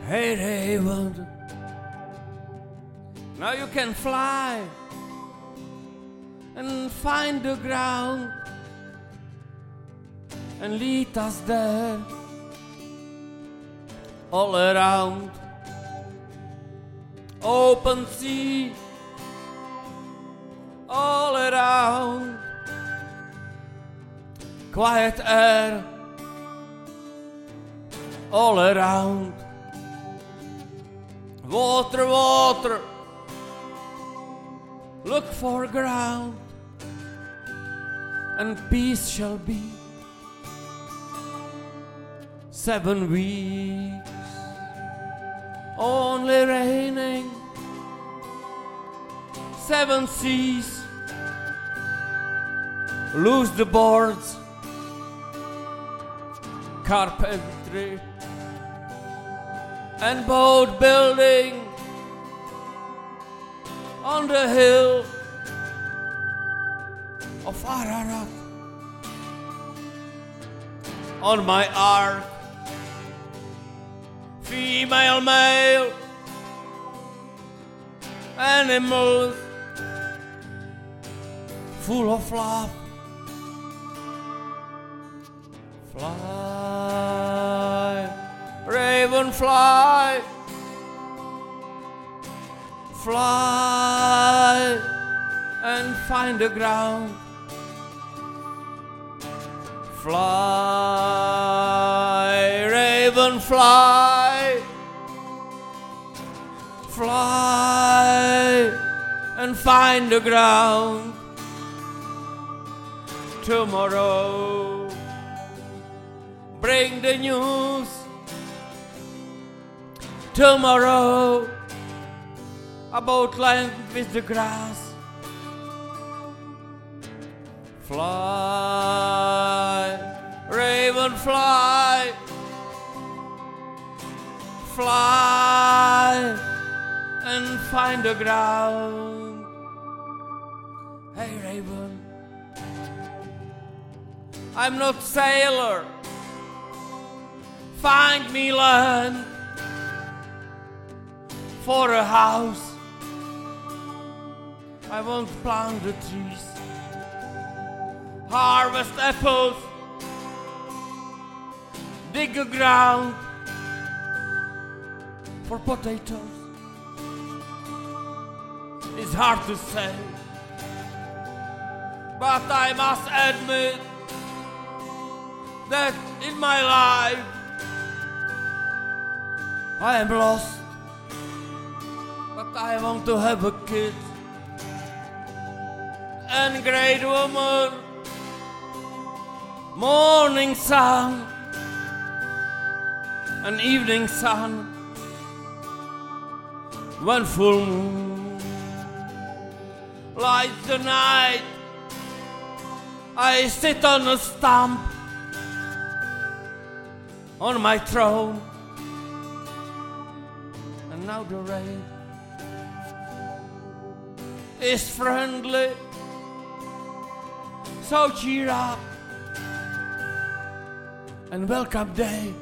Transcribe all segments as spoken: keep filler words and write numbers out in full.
Hey Raven, now you can fly and find the ground and lead us there all around. Open sea all around, quiet air all around. Water, water, look for ground, and peace shall be. Seven weeks, only raining. Seven seas, loose the boards. Carpentry and boat building on the hill of Ararat. On my ark, female, male, animals full of love. Fly, raven, fly, fly and find the ground. Fly, raven, fly, fly and find the ground. Tomorrow, bring the news. Tomorrow, about land with the grass. Fly, raven, fly, fly and find the ground. Hey raven, I'm not sailor, find me land for a house. I won't plant the trees, harvest apples, dig a ground for potatoes. It's hard to say, but I must admit that in my life I am lost, but I want to have a kid and great woman, morning sun and evening sun, one full moon lights the night. I sit on a stump on my throne, and now the rain is friendly, so cheer up and welcome day.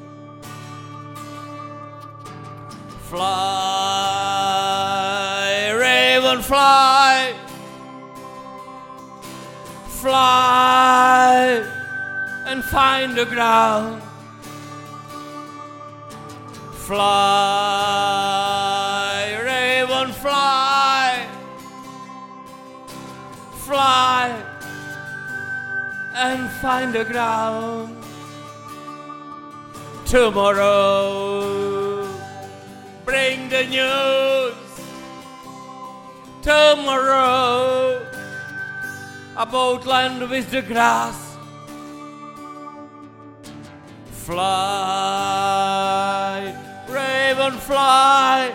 Fly, raven, fly, fly and find the ground. Fly, raven, fly, fly and find the ground. Tomorrow, bring the news. Tomorrow, about land with the grass. Fly, raven, fly,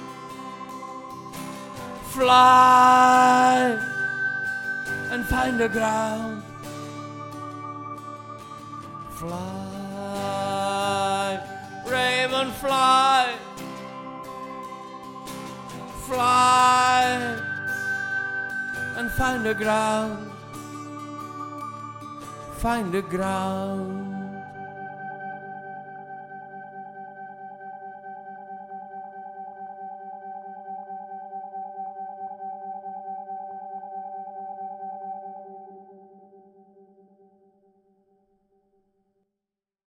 fly and find the ground. Fly, raven, fly, fly and find the ground. Find the ground.